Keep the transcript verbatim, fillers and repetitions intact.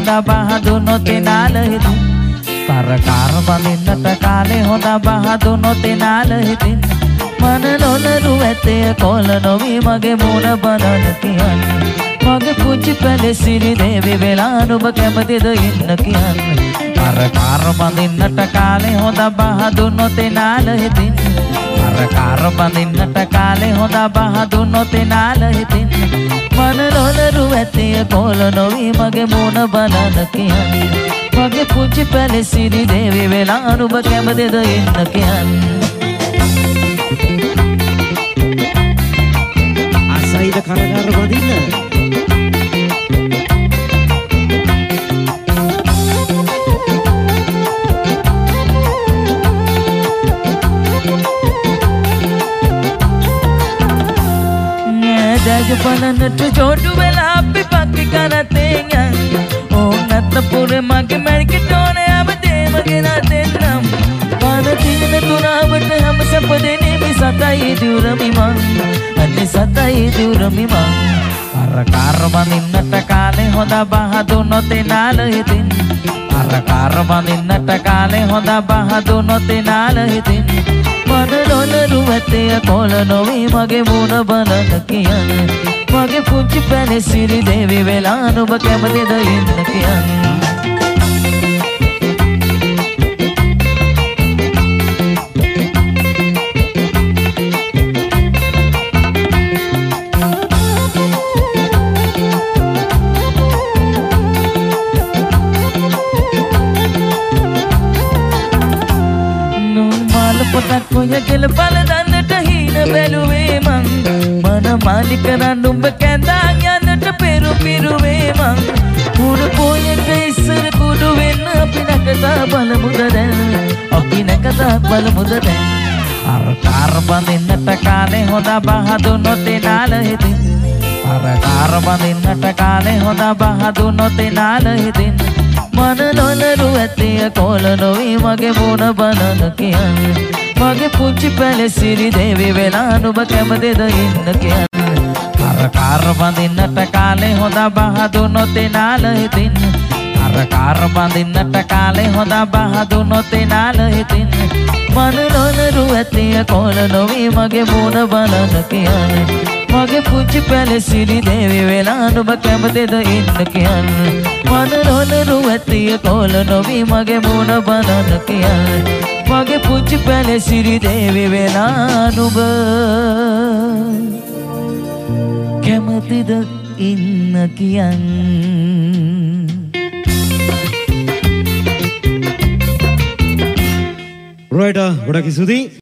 හොඳ බහදුනොත් නාල හිතින් කරකාර බඳින්නට කාලේ හොඳ බහදුනොත් නාල හිතින් මන නොලරු ඇතේ කොල නොවි මගේ මූණ බලන්න කියන්නේ මගේ පුංචි පැලසිරි දේවි වෙලා නුඹ කැමතිද ඉන්න කියන්නේ කරකාර බඳින්නට කාලේ හොඳ බහදුනොත් නාල හිතින් කරකාර බඳින්නට කාලේ හොඳ බහදුනොත් නාල හිතින් මන නොලරු ඇතේ කොල නොවි මගේ මූණ බලන්න කියන්නේ මගේ පුංචි පැලසිරි දේවි වෙලා නුඹ කැමතිද ඉන්න කියන්නේ අසයිද කරකාර බඳින්න දැජ බලන්නට ජෝඩු වෙලා අපි පක්කි කරතෙන් යන් ඕන් අත්තපුරේ මගේ මැරිකට ඕනේ අපදේම ගෙනා දෙන්නම් පාන තින තුනාවට හැම සැප දෙනේ මේ සතයි දුරමි මං අනේ සතයි දුරමි මං කරකාර බඳින්නට කාලේ හොඳ බහදුනොත් නාල හිතින් කරකාර බඳින්නට කාලේ හොඳ බහදුනොත් නාල හිතින් මන නොලරු ඇතේ කොල නොවි මගේ මූණ බලන්න කියන්නේ මගේ පුංචි පැලසිරි දේවි වෙලා නුඹ කැමතිද ඉන්න කියන්නේ පොතක් කොය කෙල බල දන්නට හීන බැලුවේ මං මන මාලි කරන් උඹ කැඳාන් යන්නට පෙරු පිරුවේ මං පුර පොයක ඉස්සර කුඩු වෙන්න අපි නැකතා බලමුද දැන් අපි නැකතා බලමුද දැන් කරකාර බඳින්නට කාලේ හොඳ බහදුනොත් නාල හිතින් කරකාර බඳින්නට කාලේ හොඳ බහදුනොත් නාල හිතින් මන නොලරු ඇතේ කොල නොවි මගේ මූණ බලන්න කියන්නේ මගේ පුංචි පැලසිරි දේවි වෙලා නුඹ කැමතිද ඉන්න කියන්නේ කරකාර බඳින්නට කාලේ හොඳ බහදුනොත් නාල හිතින් කරකාර බඳින්නට කාලේ හොඳ බහදුනොත් නාල හිතින් මන නොලරු ඇතේ කොල නොවි මගේ මූණ බලන්න කියන්නේ මගේ පුංචි පැලසිරි දේවි වෙලා නුඹ කැමතිද ඉන්න කියන්නේ මන නොලරු ඇතේ කොල නොවි මගේ මූණ බලන්න කියන්නේ මගේ පුංචි පැලසිරි දේවි වෙලා නුඹ කැමතිද ඉන්න කියන්නේ රොයිඩා ගොඩක් ස්තුතියි